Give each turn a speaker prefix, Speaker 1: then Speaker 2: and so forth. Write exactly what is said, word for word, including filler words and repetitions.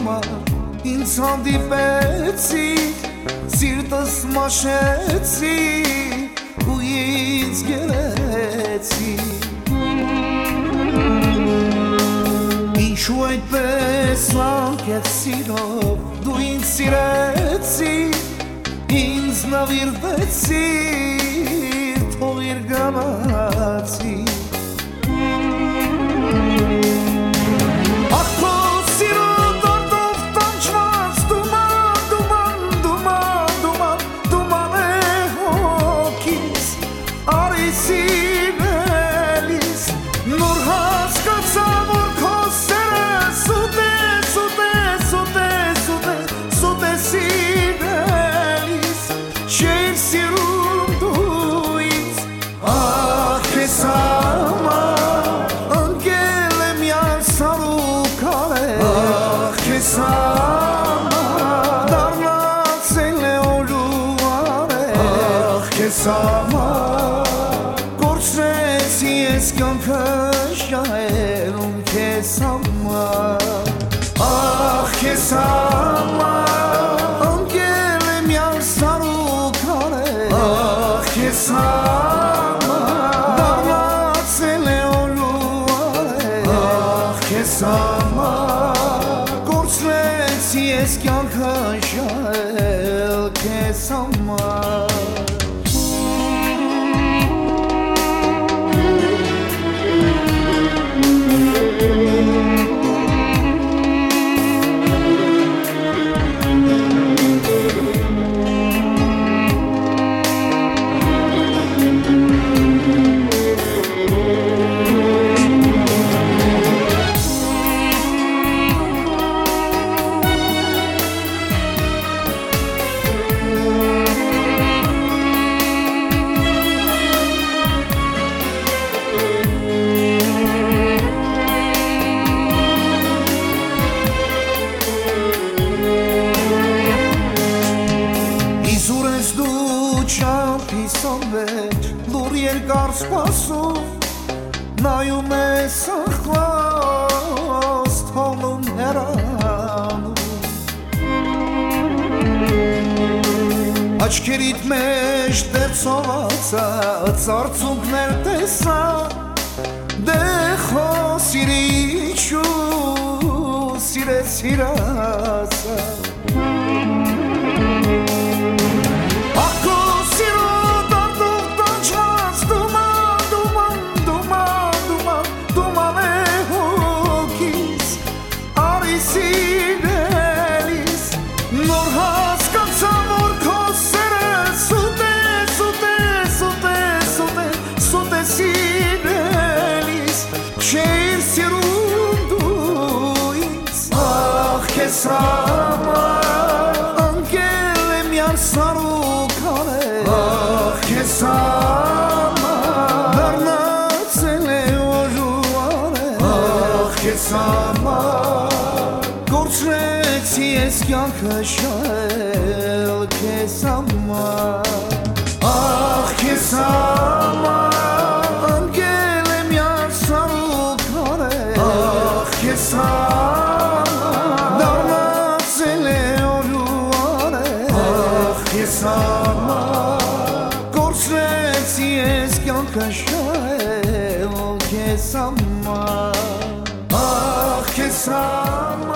Speaker 1: համար ինձ հանդիպեցի, սիրտս մաշեցի ու ինձ գերեցի։ Ինչու այդպես անկեղծ սիրով դու ինձ սիրեցի, ինձ նվիրվեցի, թողիր գնացի։ Կորցրեցի ես կյանքը շահերում քեզ համար, ախ քեզ համար ընկել եմ յանսար ու քարեր, ախ քեզ համար դառնացել է օր ու արեր, ախ քեզ համար կորցրեցի ես կյանքը շահել քեզ համար։ Լուր երկար սպասում, նայում ես ախլած, թողնում հեռանում, աչքերիդ մեջ դեռ ցողացած արցունքներ տեսա, դե խոսիր ինչու սիրես հիրացա։ Քեզ համար ընկել եմ յանսար ու քարեր, ախ քեզ համար դառնացել է օր ու արեր, ախ քեզ համար կորցրեցի ես կյանքը շահել քեզ համար, ախ քեզ համար ընկել եմ յանսար ու քարեր, ախ քեզ համար կորցրեցի ես կյանքը շահել քեզ համար, ախ քեզ համար